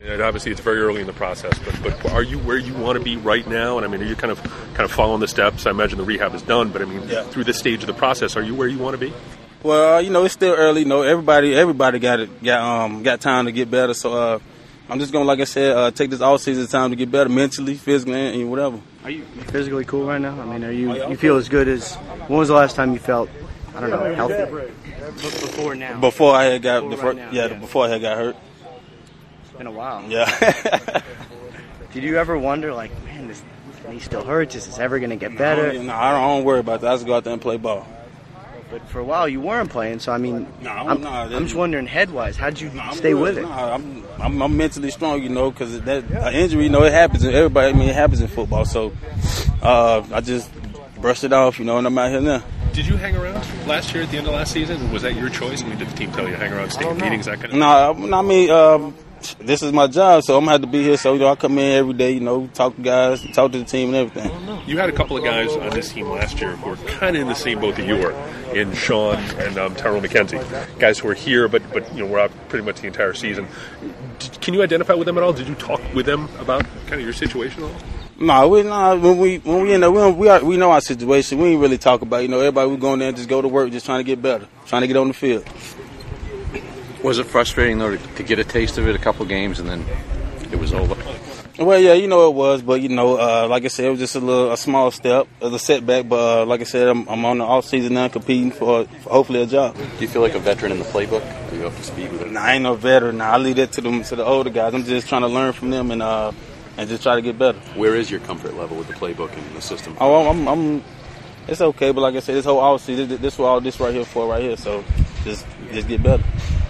And obviously, it's very early in the process, but are you where you want to be right now? And I mean, are you kind of following the steps? I imagine the rehab is done, but I mean, through this stage of the process, are you where you want to be? Well, it's still early. Everybody got time to get better. So I'm just gonna, like I said, take this off season time to get better mentally, physically, and whatever. Are you physically cool right now? I mean, you feel as good as? When was the last time you felt, I don't know, healthy? Before now. Before I had got before I had got hurt. It's been a while. Yeah. Did you ever wonder, like, man, he still hurts? Is this ever gonna get better? No, I don't worry about that. I just go out there and play ball. But for a while you weren't playing, so I mean, I'm just wondering head-wise, how'd you stay with it? I'm mentally strong, because that injury, it happens to everybody. I mean, it happens in football, so I just brushed it off, and I'm out here now. Did you hang around last year at the end of last season? Was that your choice? I mean, did the team tell you to hang around, stay in meetings, that kind of thing? No, I mean, this is my job, so I'm going to have to be here. So, I come in every day, talk to guys, talk to the team and everything. You had a couple of guys on this team last year who were kind of in the same boat that you were, in Sean and Tyrell McKenzie. Guys who were here, but were out pretty much the entire season. Can you identify with them at all? Did you talk with them about kind of your situation at all? No, when we in there, we know our situation. We ain't really talk about everybody. We going there and just go to work, just trying to get better, trying to get on the field. Was it frustrating though to get a taste of it a couple games and then it was over? Well, yeah, it was, but like I said, it was just a small step, a setback. But like I said, I'm on the off season now, competing for hopefully a job. Do you feel like a veteran in the playbook? Are you up to speed with it? Nah, I ain't no veteran. Nah, I leave that to the older guys. I'm just trying to learn from them and just try to get better. Where is your comfort level with the playbook and the system? I'm it's okay, but like I said, this whole off season, this is what all this right here. So just get better.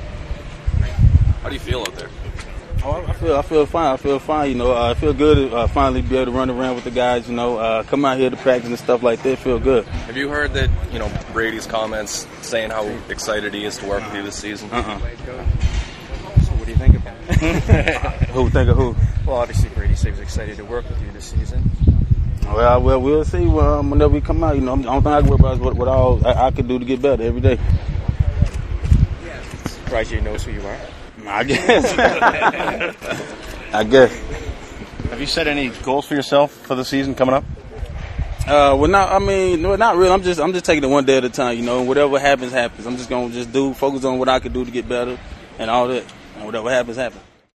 How do you feel out there? I feel fine. I feel fine. I feel good to finally be able to run around with the guys. Come out here to practice and stuff like that. Feel good. Have you heard that? Brady's comments saying how excited he is to work with you this season. So what do you think about it? Who think of who? Well, obviously Brady said he was excited to work with you this season. Well, we'll see whenever we come out. The only thing I can worry about is what all I can do to get better every day. Surprised you knows who you are. I guess. Have you set any goals for yourself for the season coming up? Not really. I'm just taking it one day at a time. Whatever happens. I'm just gonna focus on what I can do to get better and all that. And whatever happens.